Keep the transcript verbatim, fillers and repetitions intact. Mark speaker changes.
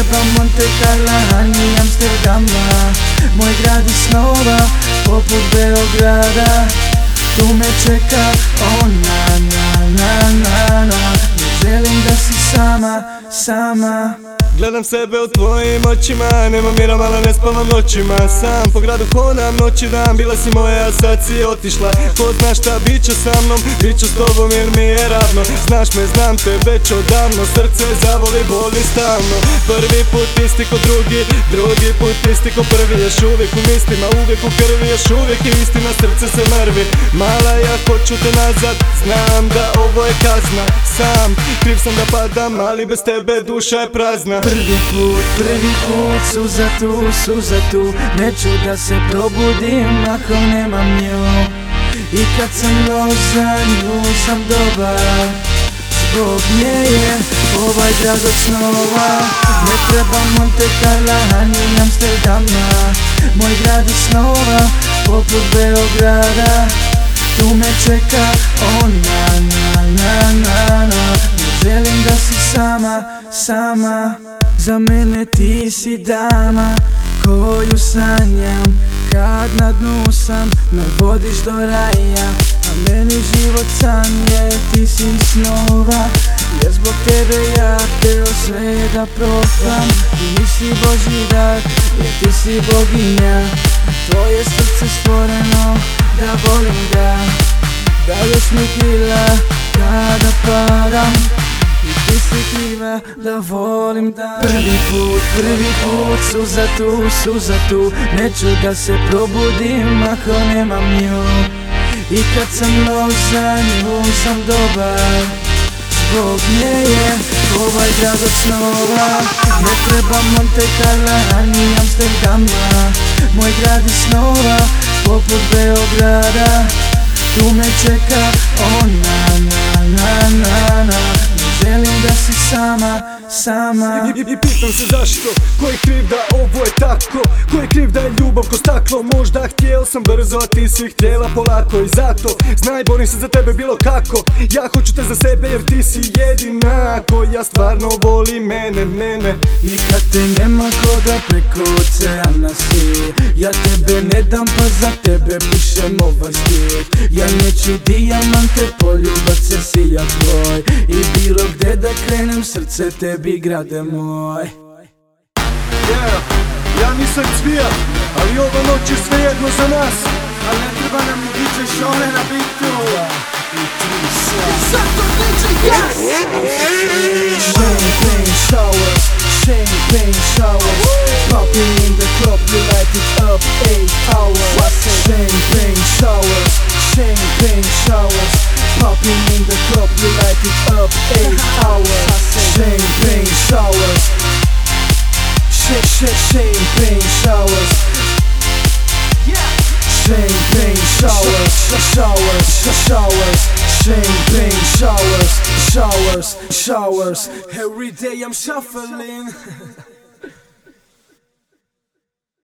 Speaker 1: treba Monte Carla ni Amsterdama. Moj grad iz snova, poput Beograda. Tu me čeka ona, na, na, na, na. Ne želim da si sama, sama.
Speaker 2: Gledam sebe u tvojim očima, nemam mira, malo ne spavam noćima. Sam po gradu hodam noć i dan, bila si moja, a sad si otišla. Ko zna šta bit će sa mnom, bit ću s tobom jer mi je ravno. Znaš me, znam te već odavno, srce zavoli, boli stalno. Prvi put isti ko drugi, drugi put isti ko prvi. Još uvijek u mislima, uvijek u krvi, još uvijek je istina, srce se mrvi. Mala, ja hoću te nazad, znam da ovo je kazna. Sam, kriv sam da padam, ali bez tebe duša je prazna.
Speaker 1: Prvi put, prvi put, suza tu, suza tu. Neću da se probudim ako nemam nju. I kad sam loš za nju sam dobar. Zbog nje je ovaj grad od snova. Ne treba Monte Carla ni Amsterdama. Moj grad iz snova, poput Beograda. Tu me čeka ona, na, na, na, na. Ne želim da si sama, sama. Za mene ti si dama koju sanjam. Kad na dnu sam, me vodiš do raja. A meni život san je, ti si snova. Jer zbog tebe ja hteo sve da probam. Ti nisi Božji dar, jer ti si boginja. Tvoje srce stvoreno da volim ga. Daješ mi krila kada padam. I ti si kriva da volim da. Prvi put, prvi put, suza tu, suza tu. Neću da se probudim ako nemam nju. I kad sam loš za nju sam dobar. Zbog nje je ovaj grad od snova. Ne treba Monte Carla ni Amsterdama. Moj grad iz snova, poput Beograda. Tu me čeka ona, na, na, na, na. Želim da si sama, sama.
Speaker 2: I, i, i pitam se zašto, ko je kriv da ovo je tako? Ko je kriv da je ljubav ko staklo? Možda htjel sam brzo, a ti si htjela polako. I zato, znaj, borim se za tebe bilo kako. Ja hoću te za sebe jer ti si jedina koja stvarno voli mene, mene.
Speaker 1: I kad te nema ko da preko oceana si. Ja tebe ne dam pa za tebe pišem ovaj stih. Ja neću dijamante, poljubac se sija tvoj. I bilo gde da krenem, srce tebi grade moj.
Speaker 2: Yeah, ja nisam cvija, ali ova noć je svejedno za nas.
Speaker 1: Ali ne treba nam ni diđe šone na bitu. Champagne showers, champagne showers. Popping in the club, we light it up eight hours. Champagne showers, champagne showers. Popping in the club, we light it up eight hours. Champagne showers, sh sh champagne showers. Champagne showers, showers, showers. Champagne showers, showers, showers. Every day I'm shuffling.